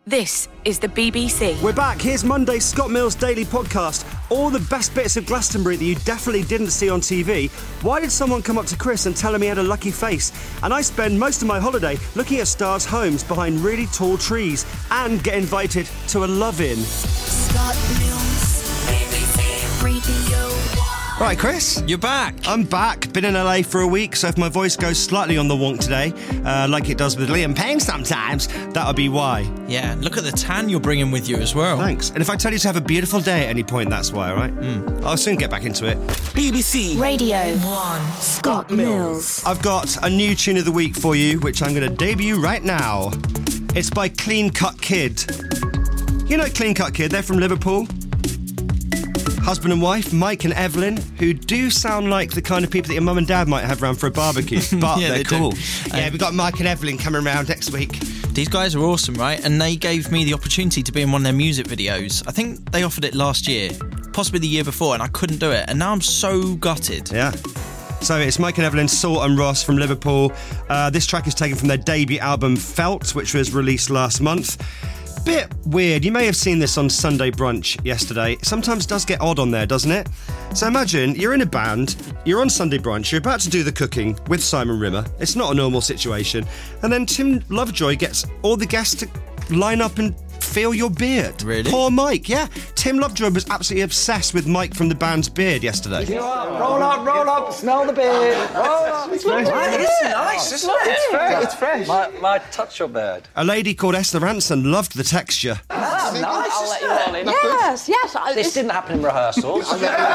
This is the BBC. We're back. Here's Monday's Scott Mills Daily Podcast. All the best bits of Glastonbury that you definitely didn't see on TV. Why did someone come up to Chris and tell him he had a lucky face? And I spend most of my holiday looking at stars' homes behind really tall trees and get invited to a love-in. Scott Mills, BBC Radio 1. Right, Chris? You're back. I'm back. Been in LA for a week, so if my voice goes slightly on the wonk today, like it does with Liam Payne sometimes, that'll be why. Yeah, look at the tan you're bringing with you as well. Thanks. And if I tell you to have a beautiful day at any point, that's why, all right? I'll soon get back into it. BBC Radio 1. Scott Mills. I've got a new tune of the week for you, which I'm going to debut right now. It's by Clean Cut Kid. You know Clean Cut Kid? They're from Liverpool. Husband and wife, Mike and Evelyn, who do sound like the kind of people that your mum and dad might have round for a barbecue, but Yeah, they're they cool. do. Yeah, we've got Mike and Evelyn coming around next week. These guys are awesome, right? And they gave me the opportunity to be in one of their music videos. I think they offered it last year, possibly the year before, and I couldn't do it. And now I'm so gutted. Yeah. So it's Mike and Evelyn, Salt and Ross from Liverpool. This track is taken from their debut album, Felt, which was released last month. Bit weird. You may have seen this on Sunday Brunch yesterday. It sometimes does get odd on there, doesn't it? So imagine you're in a band, you're on Sunday Brunch, you're about to do the cooking with Simon Rimmer. It's not a normal situation. And then Tim Lovejoy gets all the guests to line up and feel your beard. Really? Poor Mike, yeah. Tim Lovejoy was absolutely obsessed with Mike from the band's beard yesterday. Roll up, smell the beard. Roll up. It's nice, isn't it? It's fresh. Might touch your beard. A lady called Esther Ranson loved the texture. That's nice. I'll let you all in. Yes. This didn't happen in rehearsals.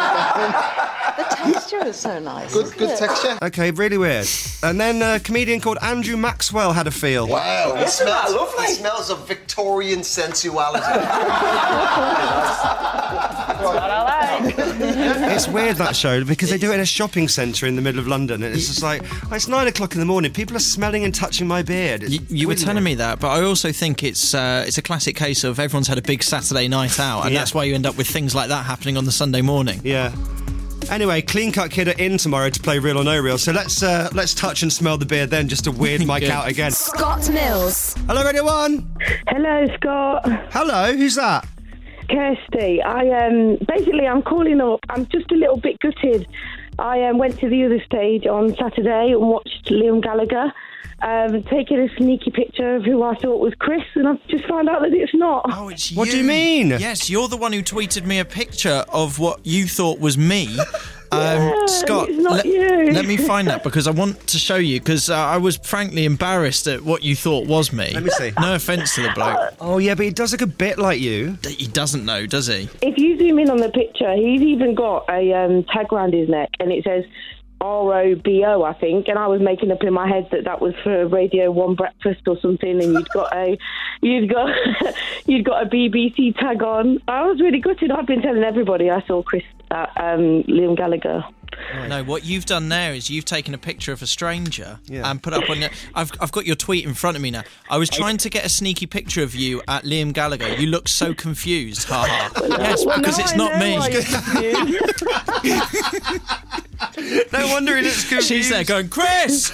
The texture is so nice. Good texture. Okay, really weird. And then a comedian called Andrew Maxwell had a feel. Wow, Isn't that lovely? It smells of Victorian sensuality. It's weird, that show, because they do it in a shopping centre in the middle of London, and it's just like, it's 9 o'clock in the morning, people are smelling and touching my beard. You were telling me that, but I also think it's a classic case of everyone's had a big Saturday night out, and that's why you end up with things like that happening on the Sunday morning. Yeah. Anyway, Clean Cut Kid are in tomorrow to play Real or No Real, so let's touch and smell the beard then, just to weird Mike out again. Scott Mills. Hello, Radio 1. Hello, Scott. Hello, who's that? Kirsty. I'm calling up. I'm just a little bit gutted. I went to the other stage on Saturday and watched Liam Gallagher taking a sneaky picture of who I thought was Chris, and I've just found out that it's not. Oh, it's you. What do you mean? Yes, you're the one who tweeted me a picture of what you thought was me. Scott, it's not you. let me find that, because I want to show you, because I was frankly embarrassed at what you thought was me. Let me see. No offence to the bloke. Oh, yeah, but he does look a bit like you. He doesn't know, does he? If you zoom in on the picture, he's even got a tag around his neck, and it says ROBO, I think, and I was making up in my head that was for Radio 1 breakfast or something, and you'd got a BBC tag on. I was really gutted. I've been telling everybody I saw Chris at Liam Gallagher. No, what you've done there is you've taken a picture of a stranger and put up on your... I've got your tweet in front of me now. I was trying to get a sneaky picture of you at Liam Gallagher. You look so confused. Ha ha. Yes, because it's not me. No wonder he looks confused. She's there going, Chris!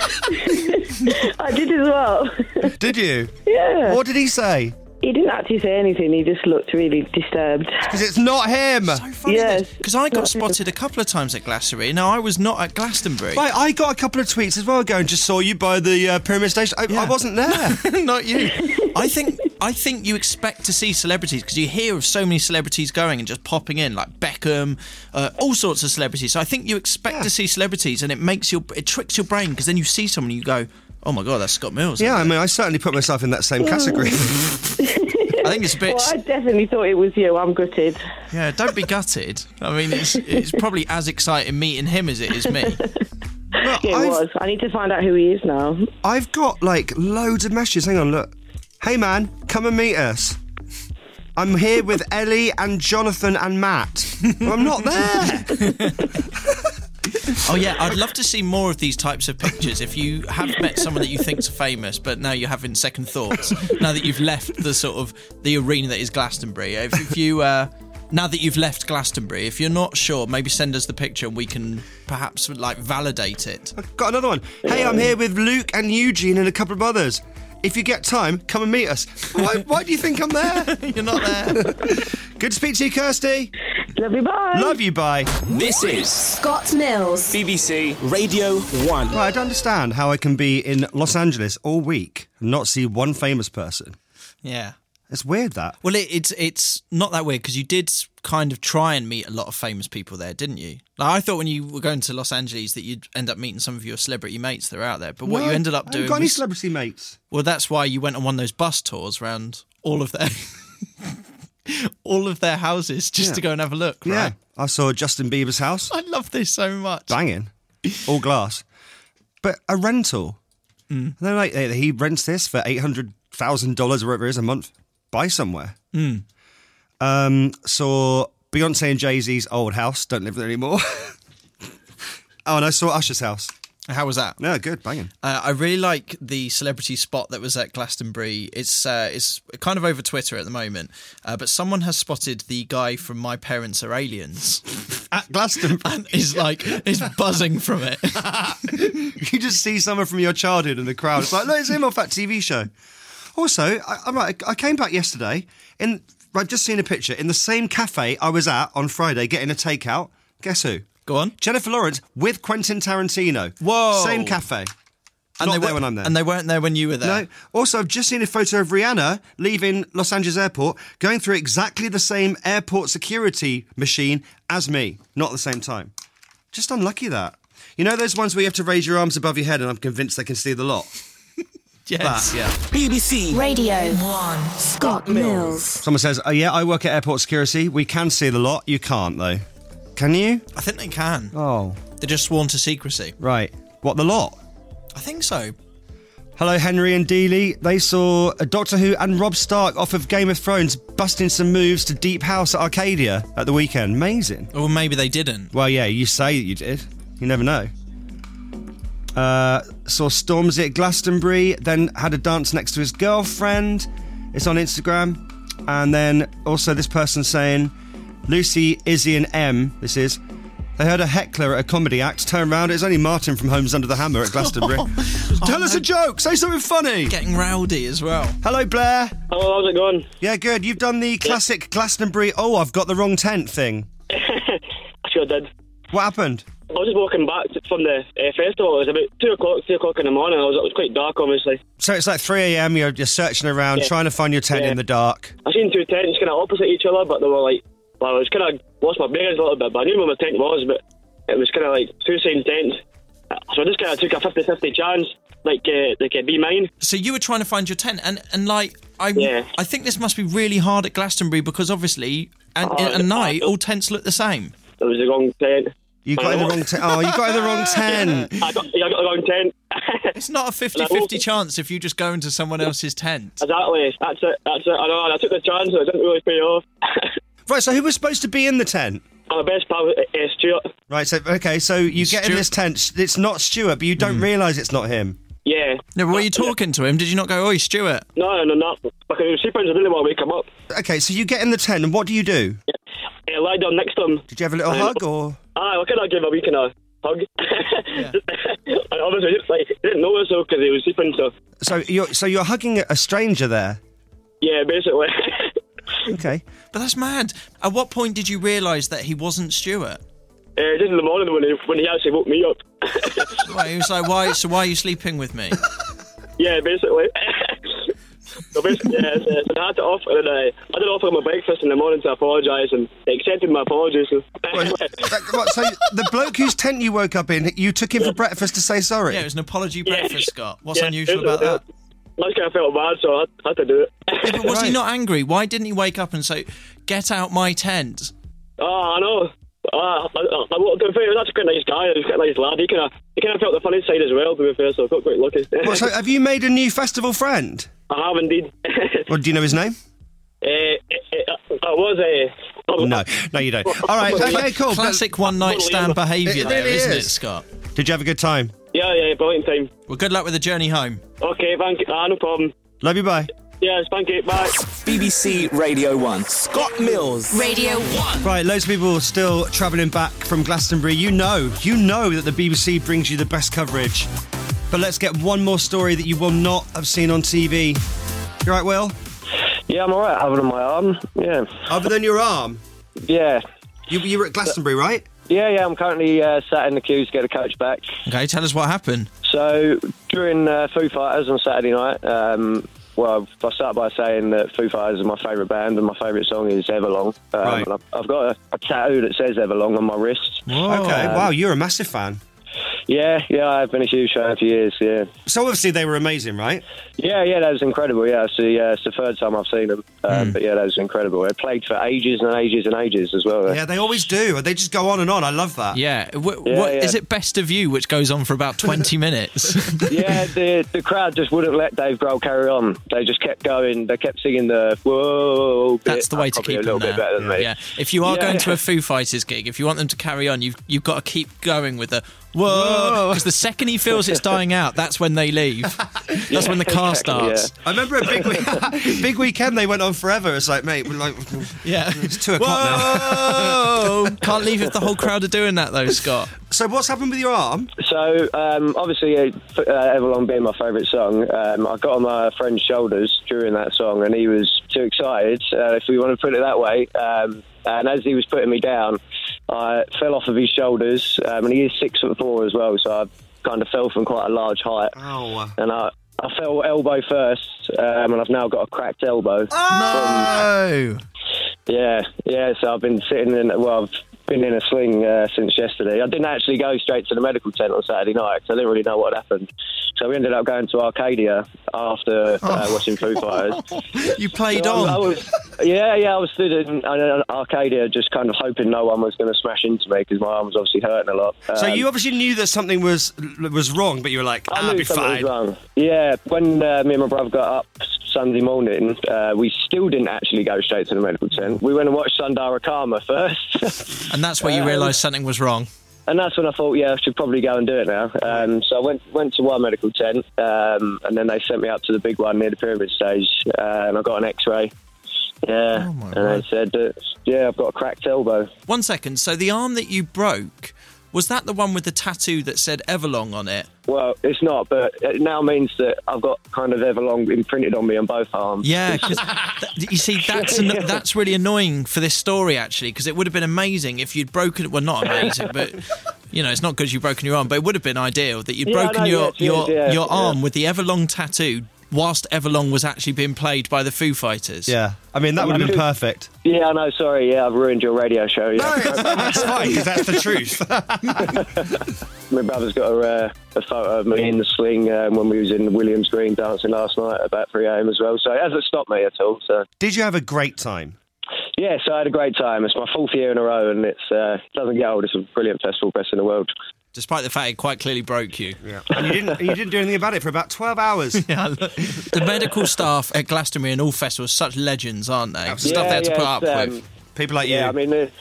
I did as well. Did you? Yeah. What did he say? He didn't actually say anything. He just looked really disturbed. Because it's not him. So funny. Yes. Because I got spotted a couple of times at Glastonbury. Now, I was not at Glastonbury. Right, I got a couple of tweets as well going, just saw you by the Pyramid Station. I wasn't there. Not you. I think you expect to see celebrities, because you hear of so many celebrities going and just popping in, like Beckham, all sorts of celebrities. So I think you expect to see celebrities, and it tricks your brain, because then you see someone and you go, oh my God, that's Scott Mills. Yeah, I mean, I certainly put myself in that same category. I think it's a bit... Well, I definitely thought it was you. I'm gutted. Yeah, don't be gutted. I mean, it's probably as exciting meeting him as it is me. Well, It was. I need to find out who he is now. I've got, loads of messages. Hang on, look. Hey, man, come and meet us. I'm here with Ellie and Jonathan and Matt. Well, I'm not there. Oh yeah, I'd love to see more of these types of pictures. If you have met someone that you think's famous, but now you're having second thoughts, now that you've left the arena that is Glastonbury. If you now that you've left Glastonbury, if you're not sure, maybe send us the picture and we can perhaps validate it. I've got another one. Hey, I'm here with Luke and Eugene and a couple of others. if you get time, come and meet us. Why do you think I'm there? You're not there. Good to speak to you, Kirsty. Love you, bye. Love you, bye. This is Scott Mills. BBC Radio 1. Right, I don't understand how I can be in Los Angeles all week and not see one famous person. Yeah. It's weird, that. Well, it's not that weird because you did kind of try and meet a lot of famous people there, didn't you? Like, I thought when you were going to Los Angeles that you'd end up meeting some of your celebrity mates that are out there. But what you ended up doing I haven't got any celebrity mates. Well, that's why you went on one of those bus tours around all of their all of their houses just to go and have a look, right? Yeah. I saw Justin Bieber's house. I love this so much. Banging. All glass. But a rental. And then like he rents this for $800,000 or whatever it is a month. Buy somewhere. Saw Beyonce and Jay-Z's old house. Don't live there anymore. Oh, and I saw Usher's house. How was that? Yeah, good, banging. I really like the celebrity spot that was at Glastonbury. It's kind of over Twitter at the moment, but someone has spotted the guy from My Parents Are Aliens At Glastonbury. and is buzzing from it. You just see someone from your childhood in the crowd. It's like, look, it's him off that TV show. Also, I came back yesterday, I've just seen a picture, in the same cafe I was at on Friday getting a takeout. Guess who? Go on. Jennifer Lawrence with Quentin Tarantino. Whoa. Same cafe. And Not there when I'm there. And they weren't there when you were there. No. Also, I've just seen a photo of Rihanna leaving Los Angeles Airport, going through exactly the same airport security machine as me. Not at the same time. Just unlucky, that. You know those ones where you have to raise your arms above your head and I'm convinced they can see the lot? Yes. That, yeah. BBC Radio 1. Scott Mills. Someone says, oh yeah, I work at airport security. We can see the lot. You can't, though. Can you? I think they can. Oh. They're just sworn to secrecy. Right. What, the lot? I think so. Hello, Henry and Dealey. They saw a Doctor Who and Rob Stark off of Game of Thrones busting some moves to Deep House at Arcadia at the weekend. Amazing. Or maybe they didn't. Well, yeah, you say that you did. You never know. Saw Stormzy at Glastonbury, then had a dance next to his girlfriend. It's on Instagram. And then also this person saying, Lucy, Izzy and Em, this is, they heard a heckler at a comedy act, turn around, it's only Martin from Homes Under the Hammer at Glastonbury. Tell us a joke, say something funny. Getting rowdy as well. Hello, Blair. Hello, how's it going? Yeah, good. You've done the classic Glastonbury, oh, I've got the wrong tent thing. I sure did. What happened? I was just walking back from the festival. It was about 3 o'clock in the morning. It was quite dark, obviously. So it's like 3 a.m, you're searching around, trying to find your tent in the dark. I seen two tents kind of opposite each other, but they were like, well, I was kind of lost my bearings a little bit, but I knew where my tent was, but it was kind of like two same tents. So I just kind of took a 50-50 chance, like be mine. So you were trying to find your tent, and like, I think this must be really hard at Glastonbury because obviously, at night, all tents look the same. It was the wrong tent. You got in the wrong tent. Oh, you got in the wrong tent. I got the wrong tent. It's not a 50-50 chance if you just go into someone else's tent. Exactly. That's it. I know. And I took the chance and it didn't really pay off. Right, so who was supposed to be in the tent? My best pal, Stuart. Right, so you get in this tent. It's not Stuart, but you don't realise it's not him. Yeah. No, but were you talking to him? Did you not go, oi, Stuart? No. Because he was sleeping, so I didn't want to wake him up. Okay, so you get in the tent, and what do you do? I lie down next to him. Did you have a little hug, or...? I kind of gave him a wee kind of hug. And obviously, like, he didn't notice though because he was sleeping. So you're hugging a stranger there. Yeah, basically. Okay, but that's mad. At what point did you realise that he wasn't Stuart? Just in the morning when he actually woke me up. Right, he was like, "Why? So why are you sleeping with me?" Yeah, basically. So basically, I had to offer, and I did offer him a breakfast in the morning to apologise, and they accepted my apologies. So the bloke whose tent you woke up in, you took him for breakfast to say sorry? Yeah, it was an apology breakfast, Scott. What's unusual about that? I just kind of felt bad, so I had to do it. Yeah, but was he not angry? Why didn't he wake up and say, "Get out my tent"? Oh, I know. To be fair, that's a quite nice guy. He's quite a nice lad. He kind of felt the funny side as well, to be fair, so I felt quite lucky. Well, so have you made a new festival friend? I have indeed. Well, do you know his name? No, you don't. All right, okay, cool. Classic one-night stand behaviour there, isn't it, Scott? Did you have a good time? Yeah, brilliant time. Well, good luck with the journey home. Okay, thank you. No problem. Love you, bye. Yes, thank you, bye. BBC Radio 1. Scott Mills. Radio 1. Right, loads of people still travelling back from Glastonbury. You know that the BBC brings you the best coverage But let's get one more story that you will not have seen on TV. You right, Will? Yeah, I'm alright, other than my arm. Yeah. Other than your arm? Yeah. You were at Glastonbury, right? Yeah, I'm currently sat in the queue to get a coach back. Okay, tell us what happened. So, during Foo Fighters on Saturday night, well, I'll start by saying that Foo Fighters is my favourite band and my favourite song is Everlong. Right. And I've got a tattoo that says Everlong on my wrist. Whoa. Okay, wow, you're a massive fan. Yeah, I've been a huge fan for years, yeah. So obviously they were amazing, right? Yeah, that was incredible, yeah. It's the third time I've seen them. But yeah, that was incredible. They played for ages and ages and ages as well. Yeah, they always do. They just go on and on. I love that. Yeah. What is it, Best of You, which goes on for about 20 minutes? Yeah, the crowd just wouldn't let Dave Grohl carry on. They just kept going. They kept singing the whoa bit. That's the way to keep a little them bit better than me. Yeah. If you are going to a Foo Fighters gig, if you want them to carry on, you've got to keep going with the whoa, because the second he feels it's dying out, that's when they leave. That's when the car starts. I remember a big weekend. They went on forever. It's like, mate, it's 2 o'clock now. Can't leave if the whole crowd are doing that, though, Scott. So what's happened with your arm? So obviously, Everlong being my favourite song, I got on my friend's shoulders during that song, and he was too excited, if we want to put it that way. And as he was putting me down, I fell off of his shoulders, and he is 6'4" as well, so I kind of fell from quite a large height. Oh. And I fell elbow first, and I've now got a cracked elbow. Oh! Yeah, so I've been I've been in a sling since yesterday. I didn't actually go straight to the medical tent on Saturday night because I didn't really know what happened. So we ended up going to Arcadia after watching Foo Fighters. You played on? I was stood in Arcadia just kind of hoping no one was going to smash into me because my arm was obviously hurting a lot. So you obviously knew that something was wrong, but you were like, I'll be fine. Was wrong. Yeah, when me and my brother got up Sunday morning, we still didn't actually go straight to the medical tent. We went and watched Sundara Karma first. And that's where you realised something was wrong. And that's when I thought, I should probably go and do it now. So I went to one medical tent, and then they sent me up to the big one near the pyramid stage, and I got an X-ray. Yeah, they said that, I've got a cracked elbow. 1 second, so the arm that you broke, was that the one with the tattoo that said Everlong on it? Well, it's not, but it now means that I've got kind of Everlong imprinted on me on both arms. Yeah, because you see, that's really annoying for this story, actually, because it would have been amazing if you'd broken it. Well, not amazing, but, it's not because you've broken your arm, but it would have been ideal that you'd broken your arm with the Everlong tattoo whilst Everlong was actually being played by the Foo Fighters. Yeah, I mean, that would have been perfect. Yeah, I know, sorry, I've ruined your radio show. Yeah. No, that's fine, because that's the truth. My brother's got a photo of me in the sling when we was in Williams Green dancing last night at about 3 a.m. as well, so it hasn't stopped me at all. So. Did you have a great time? Yes, I had a great time. It's my 4th year in a row, and it doesn't get old. It's a brilliant festival, best in the world. Despite the fact it quite clearly broke you. Yeah. And you didn't do anything about it for about 12 hours. Yeah, the medical staff at Glastonbury and all festivals are such legends, aren't they? Yeah, stuff they had to put up with. People like you. Yeah, I mean, so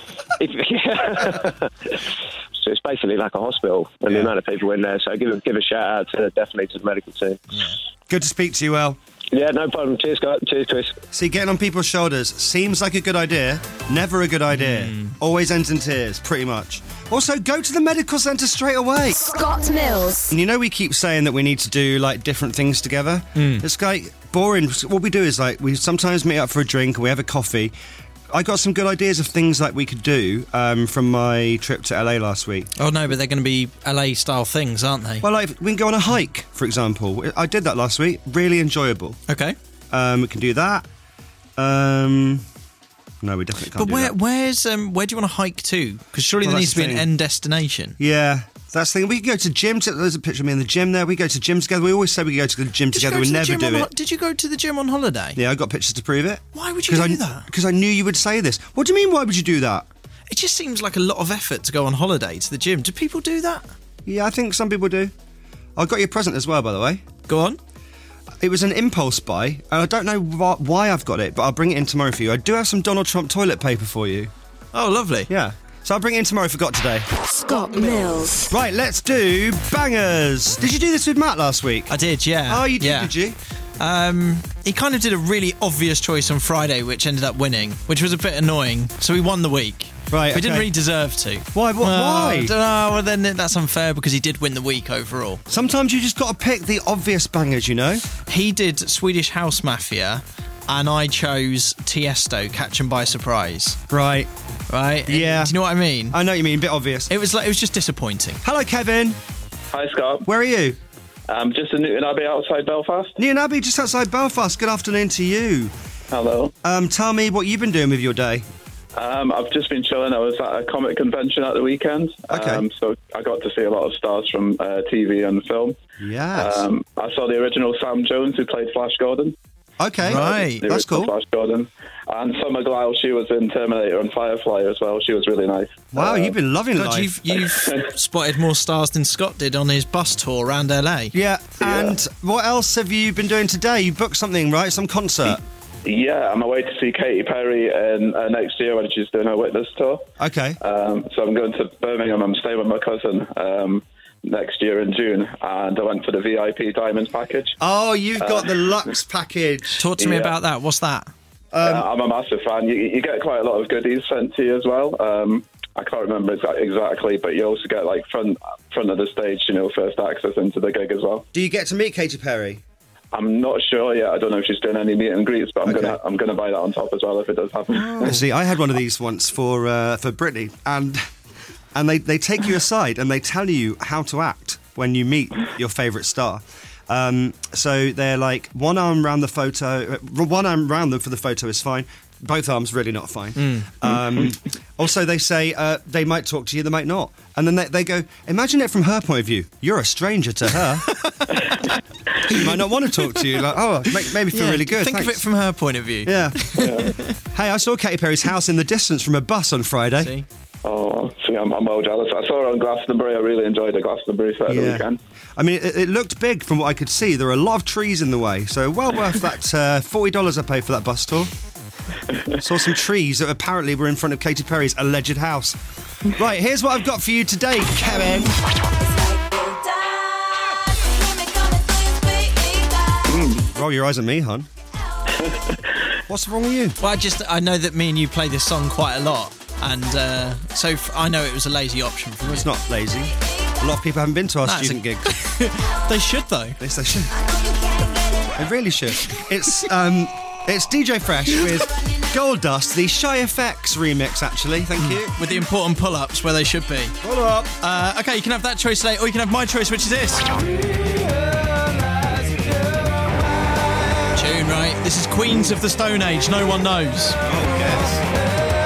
it's basically like a hospital, and the amount of people in there. So give a shout out definitely to the medical team. Yeah. Good to speak to you, El. Yeah, no problem. Cheers, guys. Cheers, Chris. See, getting on people's shoulders seems like a good idea, never a good idea. Always ends in tears, pretty much. Also, go to the medical centre straight away. Scott Mills. And we keep saying that we need to do, different things together. It's, boring. What we do is, we sometimes meet up for a drink, and we have a coffee. I got some good ideas of things we could do from my trip to LA last week. Oh no, but they're going to be LA-style things, aren't they? Well, we can go on a hike, for example. I did that last week. Really enjoyable. Okay. We can do that. No, we definitely can't. But where do you want to hike to? Because surely there needs to be an end destination. Yeah. That's the thing. We can go to gym. There's a picture of me in the gym there. We go to gym together. We always say we go to the gym together. We never do it. Did you go to the gym on holiday? Yeah, I got pictures to prove it. Why would you do that? Because I knew you would say this. What do you mean, why would you do that? It just seems like a lot of effort to go on holiday to the gym. Do people do that? Yeah, I think some people do. I got you a present as well, by the way. Go on. It was an impulse buy, and I don't know why I've got it, but I'll bring it in tomorrow for you. I do have some Donald Trump toilet paper for you. Oh, lovely. Yeah. So I'll bring it in tomorrow, forgot today. Scott Mills. Right, let's do bangers. Did you do this with Matt last week? I did, yeah. Oh, you did, did you? He kind of did a really obvious choice on Friday, which ended up winning, which was a bit annoying. So he won the week. Right, We didn't really deserve to. Why? Why? I don't know. Well, then that's unfair because he did win the week overall. Sometimes you just got to pick the obvious bangers, you know? He did Swedish House Mafia, and I chose Tiesto, Catch 'Em by Surprise. Right. Right? Yeah. Do you know what I mean? I know what you mean, a bit obvious. It was just disappointing. Hello, Kevin. Hi, Scott. Where are you? Just in Newton Abbey outside Belfast. Newton Abbey, just outside Belfast. Good afternoon to you. Hello. Tell me what you've been doing with your day. I've just been chilling. I was at a comic convention at the weekend. Okay. So I got to see a lot of stars from TV and film. Yes. I saw the original Sam Jones, who played Flash Gordon. Okay. Right. The That's original cool. Flash Gordon. And Summer Glau, she was in Terminator and Firefly as well. She was really nice. Wow, you've been loving God, life. you've spotted more stars than Scott did on his bus tour around LA. Yeah, and what else have you been doing today? You booked something, right? Some concert? Yeah, I'm away to see Katy Perry next year when she's doing her Witness tour. Okay. So I'm going to Birmingham. I'm staying with my cousin next year in June, and I went for the VIP Diamonds package. Oh, you've got the Lux package. Talk to me about that. What's that? I'm a massive fan. You get quite a lot of goodies sent to you as well. I can't remember exactly, but you also get like front of the stage, first access into the gig as well. Do you get to meet Katy Perry? I'm not sure yet. I don't know if she's doing any meet and greets, but I'm gonna buy that on top as well if it does happen. See, I had one of these once for Britney, and they take you aside and they tell you how to act when you meet your favourite star. So they're like, one arm round them for the photo is fine. Both arms really not fine. Also, they say they might talk to you, they might not. And then they go, imagine it from her point of view. You're a stranger to her. She might not want to talk to you. Like, maybe feel really good. Think of it from her point of view. Yeah. Hey, I saw Katy Perry's house in the distance from a bus on Friday. See? Oh, see, I'm well jealous. I saw her on Glastonbury. I really enjoyed the Glastonbury set of the weekend. I mean, it looked big from what I could see. There are a lot of trees in the way, so well worth that $40 I paid for that bus tour. Saw some trees that apparently were in front of Katy Perry's alleged house. Right, here's what I've got for you today, Kevin. Roll your eyes at me, hon. What's wrong with you? Well, I know that me and you play this song quite a lot, and so I know it was a lazy option for me. It's not lazy. A lot of people haven't been to our student gigs. They should, though. Yes, they should. They really should. It's DJ Fresh with Gold Dust, the Shy FX remix, actually. Thank you. With the important pull-ups where they should be. Pull up. Okay, you can have that choice today, or you can have my choice, which is this. Tune, right? This is Queens of the Stone Age. No one knows. Oh, yes.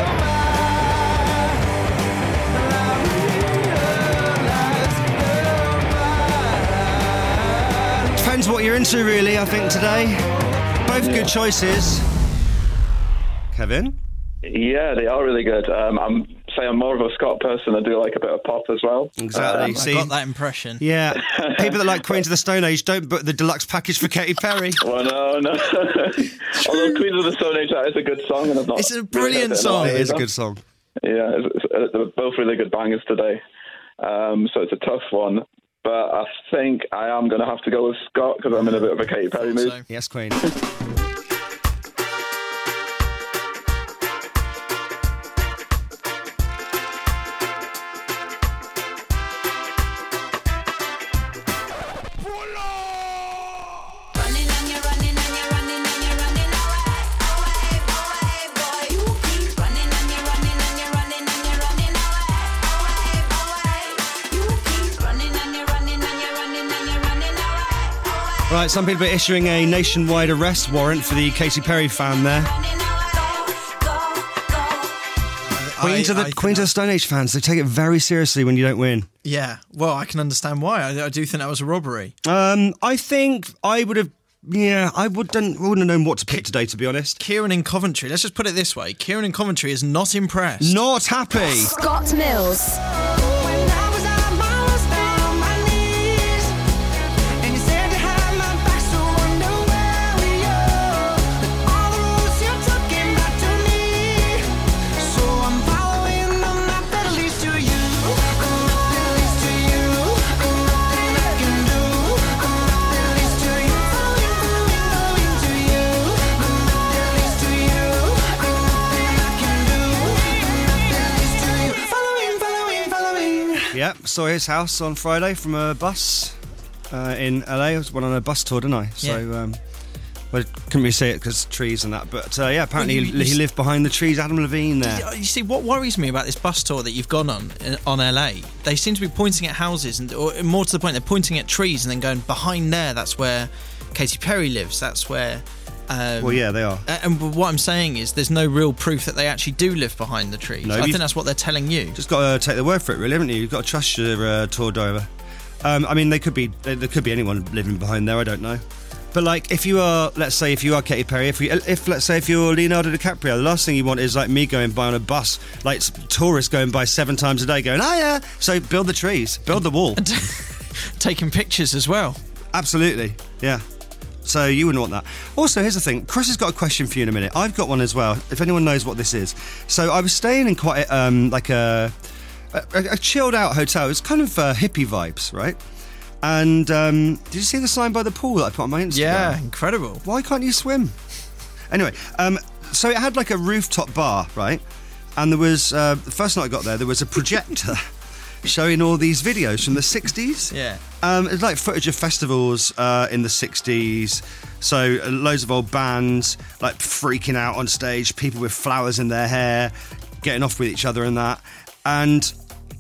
Depends what you're into, really, I think, today. Both good choices. Kevin? Yeah, they are really good. I'm more of a Scott person. I do like a bit of pop as well. Exactly. I got that impression. Yeah. People that like Queens of the Stone Age don't book the deluxe package for Katy Perry. Well, no. Although Queens of the Stone Age, that is a good song. And It's a brilliant song. It is a good song. Yeah, they're both really good bangers today. So it's a tough one. But I think I am going to have to go with Scott because I'm in a bit of a Katy Perry mood. So. Yes, Queen. Right, some people are issuing a nationwide arrest warrant for the Katy Perry fan there. Queens of the Stone Age fans, they take it very seriously when you don't win. Yeah, well, I can understand why. I do think that was a robbery. I think I would have... Yeah, I wouldn't have known what to pick today, to be honest. Kieran in Coventry, let's just put it this way. Kieran in Coventry is not impressed. Not happy. Scott Mills. Yeah, saw his house on Friday from a bus in LA. I went on a bus tour, didn't I? So, well, couldn't really see it because trees and that. But yeah, apparently he lived behind the trees. Adam Levine there. You see, what worries me about this bus tour that you've gone on LA, they seem to be pointing at houses, or more to the point, they're pointing at trees and then going, behind there, that's where Katy Perry lives. That's where... well, yeah, they are. And what I'm saying is there's no real proof that they actually do live behind the trees. No, I think that's what they're telling you. Just got to take their word for it, really, haven't you? You've got to trust your tour driver. I mean, there could be anyone living behind there, I don't know. But like, if you are, let's say, if you are Katy Perry, if you're Leonardo DiCaprio, the last thing you want is like me going by on a bus, like tourists going by 7 times a day, going, oh yeah. So build the trees, build the wall, taking pictures as well. Absolutely, yeah. So you wouldn't want that. Also, here's the thing. Chris has got a question for you in a minute. I've got one as well. If anyone knows what this is, so I was staying in quite like a chilled out hotel. It's kind of hippie vibes, right? And did you see the sign by the pool that I put on my Instagram? Yeah, incredible. Why can't you swim? Anyway, so it had like a rooftop bar, right? And there was, the first night I got there was a projector showing all these videos from the 60s. Yeah. It's like footage of festivals in the 60s. So loads of old bands, like freaking out on stage, people with flowers in their hair, getting off with each other and that. And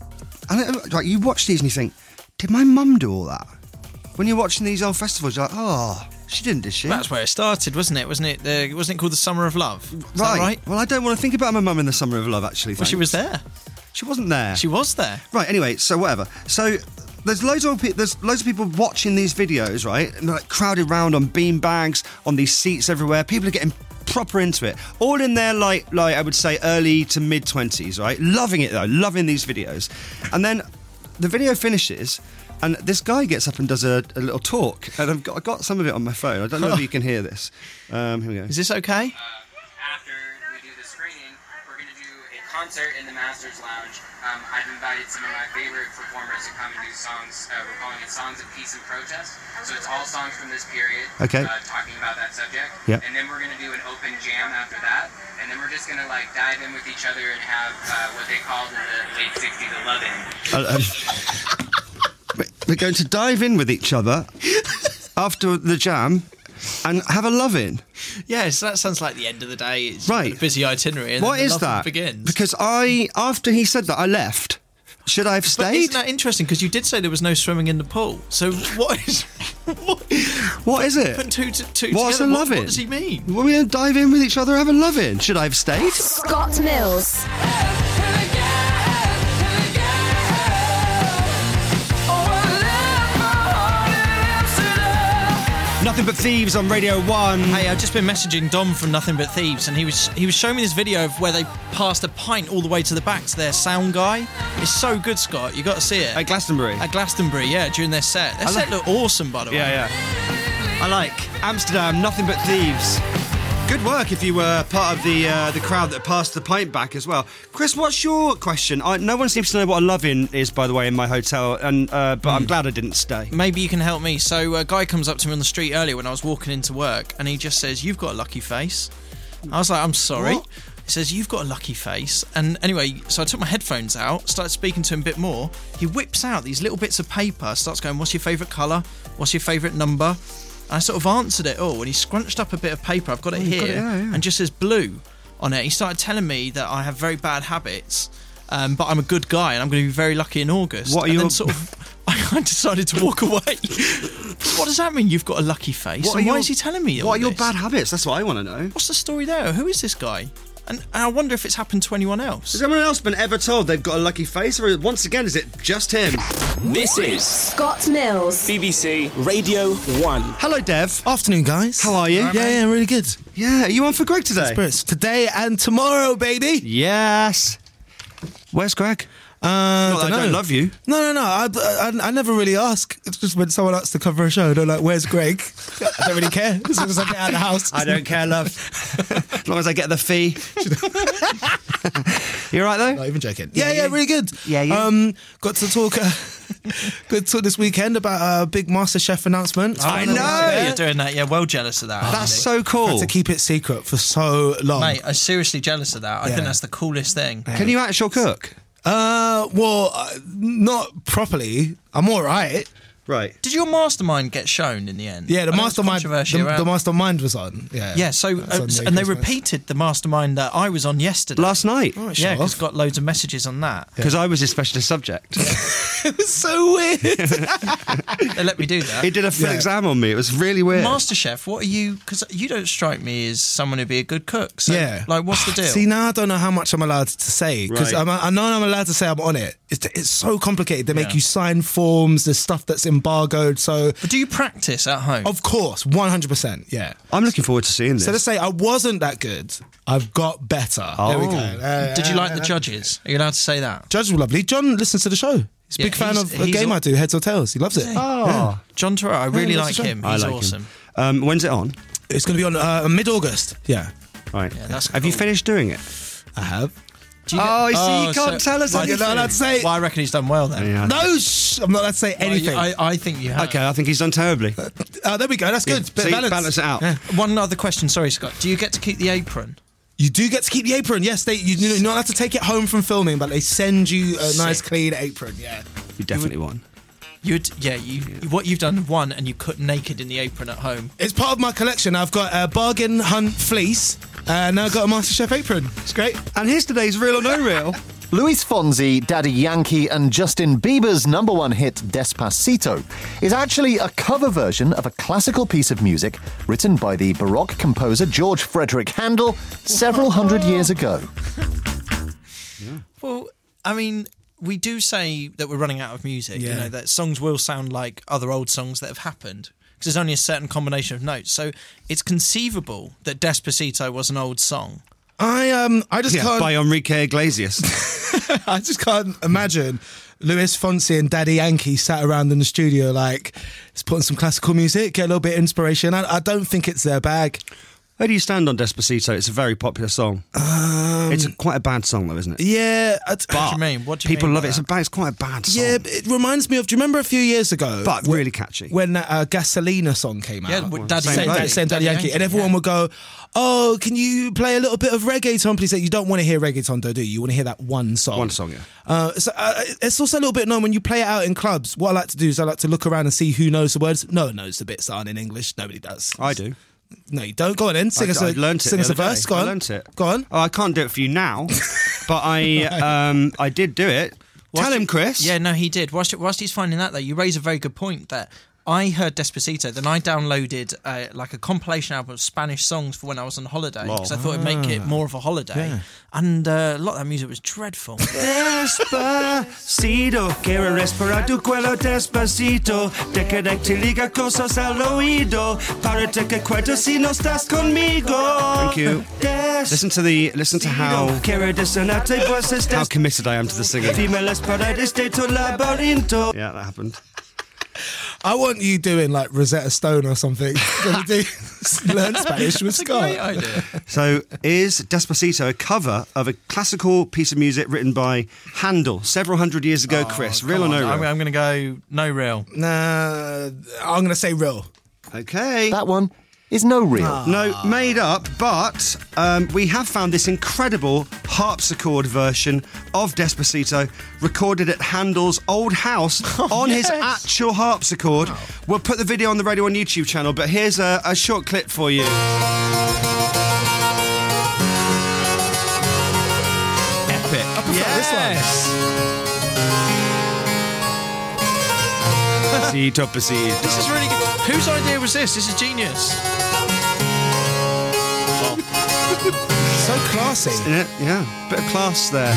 like, you watch these and you think, did my mum do all that? When you're watching these old festivals, you're like, oh, she didn't, did she? That's where it started, wasn't it? Wasn't it called the Summer of Love? Is that right? Well, I don't want to think about my mum in the Summer of Love, actually. Well, she was there. She wasn't there. She was there. Right, anyway, so whatever. So there's loads of people watching these videos, right? And they're like crowded round on bean bags, on these seats everywhere. People are getting proper into it. All in their, like I would say, early to mid-20s, right? Loving it, though. Loving these videos. And then the video finishes, and this guy gets up and does a little talk. And I've got some of it on my phone. I don't know if you can hear this. Here we go. Is this okay? After we do the screening, we're going to do a concert in the Masters Lounge. I've invited some of my favorite performers to come and do songs. We're calling it Songs of Peace and Protest. So it's all songs from this period, talking about that subject. Yep. And then we're going to do an open jam after that. And then we're just going to like dive in with each other and have what they called in the late 60s a love-in. We're going to dive in with each other after the jam and have a love-in. Yes, that sounds like the end of the day. It's right. A busy itinerary. And what then is the that? Begins. Because after he said that, I left. Should I have stayed? But isn't that interesting? Because you did say there was no swimming in the pool. So what is... What is it? Put two What's together. a love-in? What does he mean? We're going to dive in with each other, have a love-in. Should I have stayed? Scott Mills. Nothing But Thieves on Radio 1. Hey, I've just been messaging Dom from Nothing But Thieves, and he was showing me this video of where they passed a pint all the way to the back to their sound guy. It's so good, Scott. You got to see it. At Glastonbury? At Glastonbury, yeah, during their set. Their set looked awesome, by the way. Yeah. I like Amsterdam, Nothing But Thieves. Good work if you were part of the crowd that passed the pint back as well. Chris, what's your question? No one seems to know what a love-in is, by the way, in my hotel, and but I'm glad I didn't stay. Maybe you can help me. So a guy comes up to me on the street earlier when I was walking into work, and he just says, "You've got a lucky face." I was like, "I'm sorry." What? He says, "You've got a lucky face." And anyway, so I took my headphones out, started speaking to him a bit more. He whips out these little bits of paper, starts going, "What's your favourite colour? What's your favourite number?" And I sort of answered it all, and he scrunched up a bit of paper. I've got it here, and just says blue on it. He started telling me that I have very bad habits, but I'm a good guy, and I'm going to be very lucky in August. What are your... Then sort of, I decided to walk away. What does that mean, you've got a lucky face? Why is he telling me all What are your this? bad habits? That's what I want to know. What's the story there? Who is this guy? And I wonder if it's happened to anyone else. Has anyone else been ever told they've got a lucky face, or once again, is it just him? This is Scott Mills. BBC Radio 1. Hello, Dev. Afternoon, guys. How are you? Yeah, really good. Yeah, are you on for Greg today? Spirits. Today and tomorrow, baby. Yes. Where's Greg? Not that I don't love you. No. I never really ask. It's just when someone asks to cover a show, they're like, "Where's Greg?" I don't really care. As long as I get out of the house. I don't care, love. As long as I get the fee. You all right, though? Not even joking. Yeah, really good. Yeah, you? Got to talk this weekend about a big MasterChef announcement. I know. Yeah, you're doing that. Yeah, well jealous of that. That's so cool. Had to keep it secret for so long. Mate, I'm seriously jealous of that. I think that's the coolest thing. Can you actually cook? Not properly. I'm all right. Right. Did your Mastermind get shown in the end? Yeah, the I know it's Mastermind. controversy around- The Mastermind was on. Yeah. Yeah, so That's on and they Christmas. repeated the Mastermind that I was on yesterday. Last night. Oh, Yeah, because got loads of messages on that. Because I was his specialist subject. It was so weird. They let me do that. He did a full exam on me. It was really weird. MasterChef, what are you? Because you don't strike me as someone who'd be a good cook. So, Yeah. like, what's the deal? See, now I don't know how much I'm allowed to say because Right. I know I'm allowed to say I'm on it. It's so complicated. They make you sign forms. There's stuff that's embargoed. So, but do you practice at home? of course, 100%. Yeah. I'm looking forward to seeing this. So let's say I wasn't that good. I've got better. There we go. Did you like the judges? Are you allowed to say that? Judges were lovely. John listens to the show. He's a Yeah, big fan he's- of a he's game al- I do, Heads or Tails. He loves it. Oh. John Turrell, I really Yeah, like that's him. I He's like awesome. him. When's it on? It's going to be on mid-August. Yeah. Right. Yeah, that's Have you cool. finished doing it? I have. Do you Oh, I see, you can't tell us Well, anything. You're not allowed to say. Well, I reckon he's done well then. Yeah. No, shh, I'm not allowed to say anything. I think you have. Okay, I think he's done terribly. There we go. That's good. Bit See, of balance. it out. Yeah. One other question, sorry, Scott. Do you get to keep the apron? You do get to keep the apron. Yes, you're not allowed to take it home from filming, but they send you a nice, clean apron. Yeah. You definitely won. What you've done won, and you cut naked in the apron at home. It's part of my collection. I've got a bargain hunt fleece, and now I've got a MasterChef apron. It's great. And here's today's Real or No Real. Luis Fonsi, Daddy Yankee, and Justin Bieber's #1 hit Despacito is actually a cover version of a classical piece of music written by the Baroque composer George Frederick Handel several hundred years ago. Well, I mean, we do say that we're running out of music. You Yeah. know, that songs will sound like other old songs that have happened because there's only a certain combination of notes. So it's conceivable that Despacito was an old song. I just can't. By Enrique Iglesias. I just can't imagine Luis Fonsi and Daddy Yankee sat around in the studio like, let's put on some classical music, get a little bit of inspiration. I don't think it's their bag. Where do you stand on Despacito? It's a very popular song. It's quite a bad song, though, isn't it? Yeah. What do you mean? What do you People mean love by it. that? It's quite a bad song. Yeah, it reminds me of. Do you remember a few years ago? But really catchy. When that Gasolina song came out. Yeah, with Daddy Same Yankee. place. Same Daddy Yankee. And everyone would go, oh, can you play a little bit of reggaeton, please? You don't want to hear reggaeton, though, do you? You want to hear that one song. One song, yeah. It's also a little bit known when you play it out in clubs. What I like to do is I like to look around and see who knows the words. No one knows the bits that aren't in English. Nobody does. I do. No, you don't. Go on then. Sing us I learnt it sing the us a other day. verse. Go on. I learnt it. Go on. Oh, I can't do it for you now, but I did do it. Tell him, Chris. Yeah, no, he did. Whilst he's finding that, though, you raise a very good point that I heard Despacito, then I downloaded like a compilation album of Spanish songs for when I was on holiday because I thought it'd make it more of a holiday. Yeah. And a lot of that music was dreadful. Despacito, quiero respirar tu cuello despacito, te quedé te liga cosas al oído, párate que cuento si no estás conmigo. Thank you. Listen to how committed I am to the singing. Yeah, that happened. I want you doing like Rosetta Stone or something. When you do learn Spanish with Scott. Great idea. So, is Despacito a cover of a classical piece of music written by Handel several hundred years ago, Chris? Real or no real? I'm going to go no real. Nah, I'm going to say real. Okay. That one is no real. No, made up, but we have found this incredible harpsichord version of Despacito recorded at Handel's old house on his actual harpsichord. Wow. We'll put the video on the Radio 1 YouTube channel, but here's a short clip for you. Epic. I prefer this one. This is really good. Whose idea was this? This is genius. So classy. Isn't it? Yeah. Bit of class there.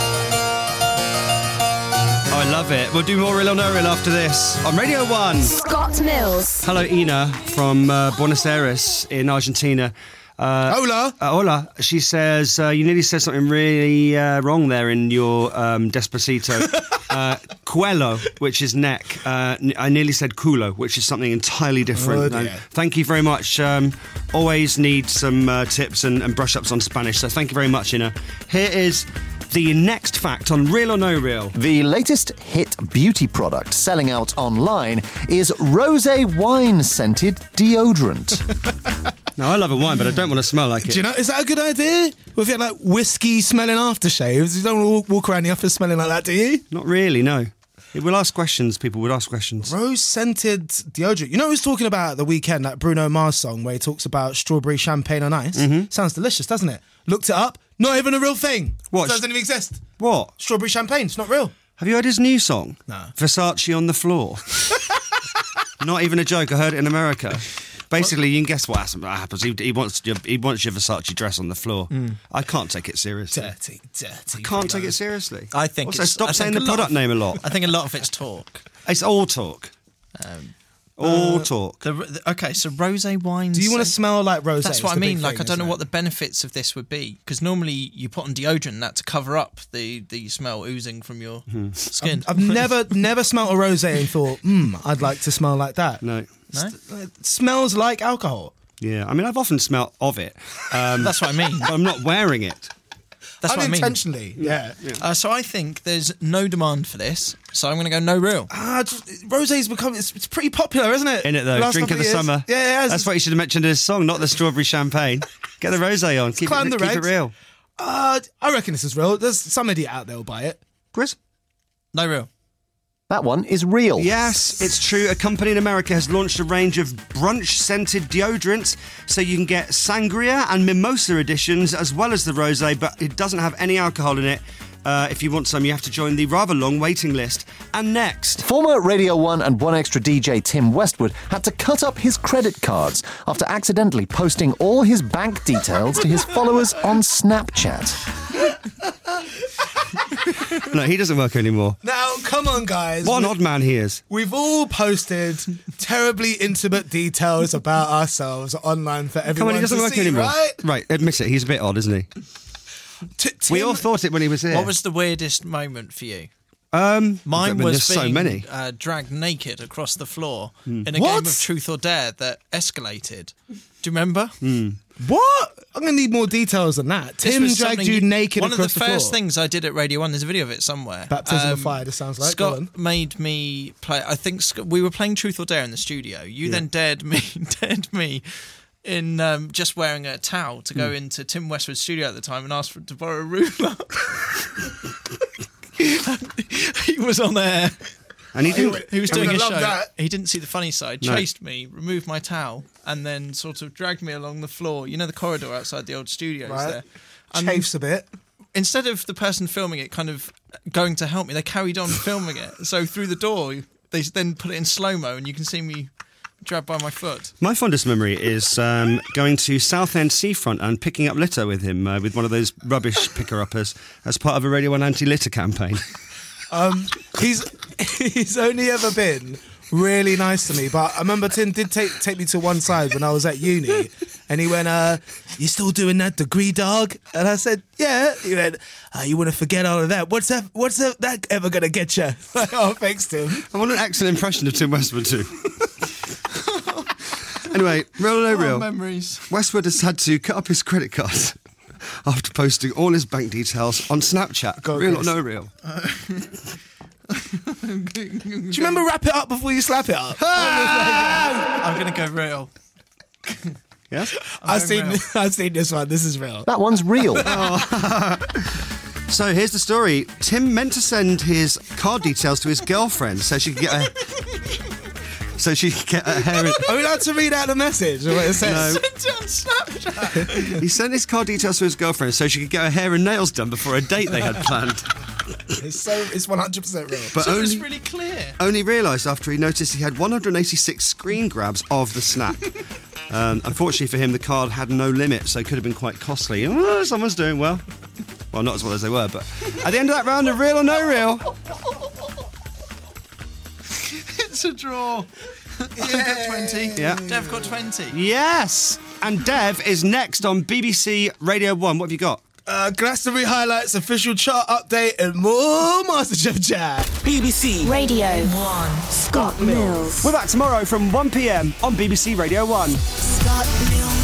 Oh, I love it. We'll do more Real or No Real after this on Radio 1. Scott Mills. Hello, Ina from Buenos Aires in Argentina. Hola. Hola. She says, you nearly said something really wrong there in your Despacito. Cuello, which is neck. I nearly said culo, which is something entirely different. Oh, dear. Thank you very much. Always need some tips and brush-ups on Spanish, so thank you very much, Ina. Here is the next fact on Real or No Real. The latest hit beauty product selling out online is rosé wine-scented deodorant. Now, I love a wine, but I don't want to smell like it. Do you know, is that a good idea? Well, if you had like whiskey smelling aftershaves, you don't want to walk around the office smelling like that, do you? Not really, no. It will ask questions. People would ask questions. Rose-scented deodorant. You know who was talking about the weekend, that Bruno Mars song where he talks about strawberry champagne on ice? Mm-hmm. Sounds delicious, doesn't it? Looked it up. Not even a real thing. What? It doesn't even exist. What? Strawberry champagne. It's not real. Have you heard his new song? No. Versace on the Floor. Not even a joke. I heard it in America. Basically, you can guess what happens. He wants your Versace dress on the floor. I can't take it seriously. Dirty. I can't take it seriously. I think. Also, stop saying the product name a lot. I think a lot of it's talk. It's all talk. All talk. Okay, so rosé wines. Do you want to smell like rosé? That's what I mean. Like, I don't know what the benefits of this would be, because normally you put on deodorant and that to cover up the smell oozing from your skin. I've never smelled a rosé and thought, I'd like to smell like that. No. It smells like alcohol. Yeah, I mean, I've often smelt of it. That's what I mean. But I'm not wearing it. That's what I mean. Unintentionally, yeah. So I think there's no demand for this, so I'm going to go no real. Rosé's become, it's pretty popular, isn't it? In it, though. Drink of the summer. Yeah, that's what you should have mentioned in his song, not the strawberry champagne. Get the rosé on. Keep it real. I reckon this is real. There's some idiot out there who'll buy it. Chris? No real. That one is real. Yes, it's true. A company in America has launched a range of brunch-scented deodorants, so you can get sangria and mimosa editions as well as the rosé, but it doesn't have any alcohol in it. If you want some, you have to join the rather long waiting list. And next... Former Radio 1 and 1Extra DJ Tim Westwood had to cut up his credit cards after accidentally posting all his bank details to his followers on Snapchat. No, he doesn't work anymore. Now, come on, guys. What an odd man he is. We've all posted terribly intimate details about ourselves online for everyone Come on, he doesn't to work see, anymore. Right? Admit it. He's a bit odd, isn't he? We all thought it when he was here. What was the weirdest moment for you? Mine was being so many. dragged naked across the floor in a What? game of Truth or Dare that escalated. Do you remember? What? I'm going to need more details than that. This Tim was dragged something you naked One of across the the first floor. things I did at Radio 1, there's a video of it somewhere. Baptism of fire, this sounds like. Go on. Scott made me play, I think we were playing Truth or Dare in the studio. You then dared me in just wearing a towel to go into Tim Westwood's studio at the time and ask for to borrow a ruler. He was on air. And he was doing a show. That. He didn't see the funny side, chased me, removed my towel, and then sort of dragged me along the floor. You know the corridor outside the old studios there? And Chafes a bit. instead of the person filming it kind of going to help me, they carried on filming it. So through the door, they then put it in slow-mo and you can see me grabbed by my foot. My fondest memory is going to Southend Seafront and picking up litter with him, with one of those rubbish picker-uppers as part of a Radio 1 anti-litter campaign. He's only ever been really nice to me, but I remember Tim did take me to one side when I was at uni, and he went, "You still doing that degree, dog?" And I said, "Yeah." He went, "You want to forget all of that? What's that ever gonna get you?" Like, oh, thanks, Tim. I want an excellent impression of Tim Westwood too. Anyway, real or no real, memories. Westwood has had to cut up his credit card after posting all his bank details on Snapchat. Real or no real? Do you remember Wrap It Up before you slap it up? I'm going to go real. Yes? I've seen this one. This is real. That one's real. So here's the story. Tim meant to send his card details to his girlfriend so she could get a hair. Are we allowed to read out the message? Or what it says? No. He sent his card details to his girlfriend so she could get her hair and nails done before a date they had planned. It's 100% real. But So it's really clear. Only realised after he noticed he had 186 screen grabs of the snap. Unfortunately for him, the card had no limit, so it could have been quite costly. Oh, someone's doing well. Well, not as well as they were, but at the end of that round of real or no real, It's a draw. I've got 20. Yeah. Dev got 20. yes! And Dev is next on BBC Radio 1. What have you got? Glastonbury highlights, official chart update, and more MasterChef chat. BBC Radio 1. Scott Mills. We're back tomorrow from 1 p.m. on BBC Radio 1. Scott Mills.